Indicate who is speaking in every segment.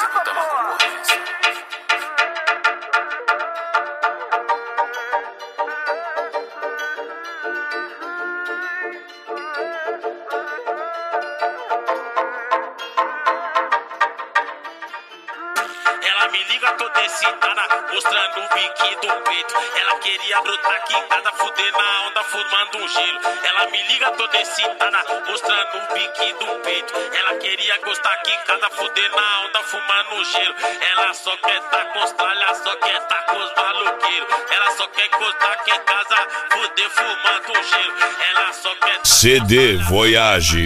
Speaker 1: escuta na concorrência.
Speaker 2: Ela me liga toda excitada, mostrando o biquinho do peito. Ela queria brotar aqui em casa, fuder na onda, fumando um gelo. Ela me liga toda excitada, mostrando o biquinho do peito. Ela queria gostar aqui em casa, fuder na onda, fumando um gelo. Ela só quer tá com os tralhas, só quer tá com os maloqueiros. Ela só quer gostar aqui em casa, fuder fumando um gelo. Ela só quer
Speaker 3: CD Voyage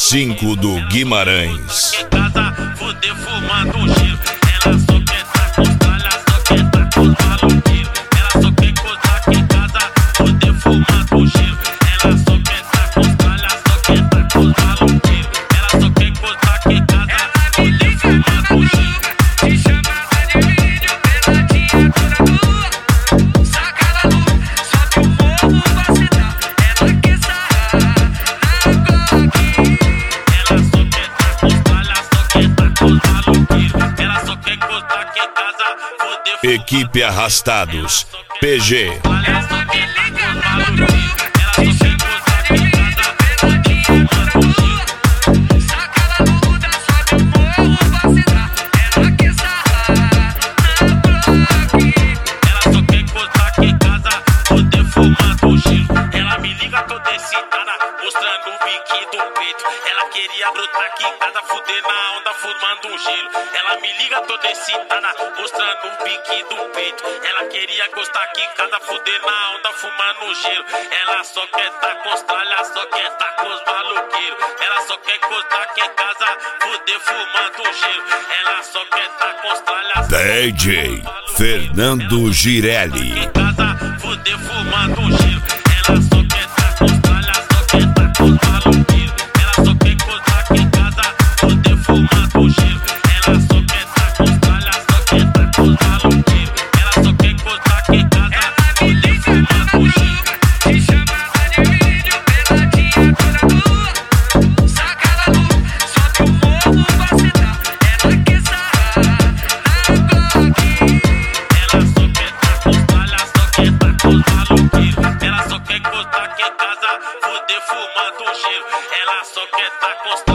Speaker 3: G5 do Guimarães.
Speaker 2: em casa, fuder fumando um gelo. Ela só quer tá com os tralhas, só quer tá com os maloqueiros. Ela só quer gostar aqui em casa, fuder fumando um gelo. Ela só quer tá com os tralhas, só quer tá com os maloqueiros. Ela só quer gostar aqui em casa, fuder fumando um gelo.
Speaker 4: Te chamava de vídeo, peladinha toda nua. Saca na luz, só que o morro vai se dar. Ela quer sarrar na Glock.
Speaker 2: Ela só quer tá com os tralhas, só quer tá com os maloqueiros. Ela só quer gostar aqui em casa, fuder fumando
Speaker 3: Equipe Arrastados PG.
Speaker 2: ela só quer tá com os maloqueiros. Ela só quer gostar aqui em casa, fuder fumando um gelo.
Speaker 4: Saca na luta, só que o morro vai se dar. Ela quer sarrar na Glock.
Speaker 2: Ela só quer gostar aqui em casa, poder fumando um gelo. Ela me liga toda excitada, mostrando o biquinho do peito. Ela queria brotar aqui em casa, fuder na onda, fumando um gelo. Ela me liga toda excitada, mostrando o biquinho do peito. Ela queria gostar aqui em casa, fuder na onda, fumando um gelo. Ela só quer tá com os tralhas, só quer tá com os maloqueiros. Ela só quer gostar aqui em casa, fuder fumando um gelo. Ela só quer tá com os tralhas.
Speaker 3: DJ Fernando Girelli.
Speaker 2: Em casa, fuder fumando um gelo. Ela só quer tá com os tralhas, só quer tá com os maloqueiros. Ela só quer gostar aqui em casa, fuder fumando um gelo. Ela só quer tá com os tralhas, só quer tá com os maloqueiros. Ela só quer gostar aqui em casa, fuder fumando um gelo.
Speaker 4: Te chamava de vídeo, peladinha toda nua. Saca na luz, só que o morro vai se dar. Ela quer sarrar na Glock.
Speaker 2: Ela só quer tá com os tralhas, só quer tá com os maloqueiros. Ela só quer gostar aqui em casa, fuder fumando um gelo. Ela só quer tá com os